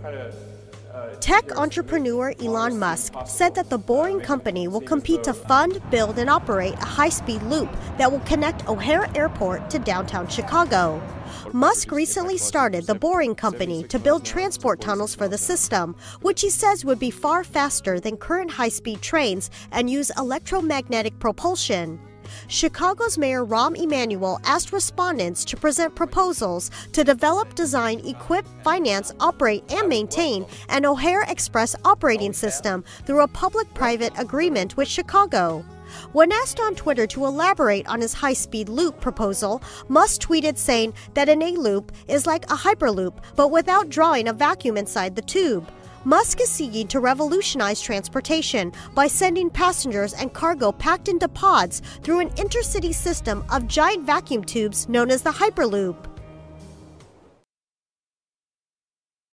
Tech entrepreneur Elon Musk said that the Boring Company will compete to fund, build, and operate a high-speed loop that will connect O'Hare Airport to downtown Chicago. Musk recently started the Boring Company to build transport tunnels for the system, which he says would be far faster than current high-speed trains and use electromagnetic propulsion. Chicago's Mayor Rahm Emanuel asked respondents to present proposals to develop, design, equip, finance, operate, and maintain an O'Hare Express operating system through a public-private agreement with Chicago. When asked on Twitter to elaborate on his high-speed loop proposal, Musk tweeted saying that an A-loop is like a hyperloop, but without drawing a vacuum inside the tube. Musk is seeking to revolutionize transportation by sending passengers and cargo packed into pods through an intercity system of giant vacuum tubes known as the Hyperloop.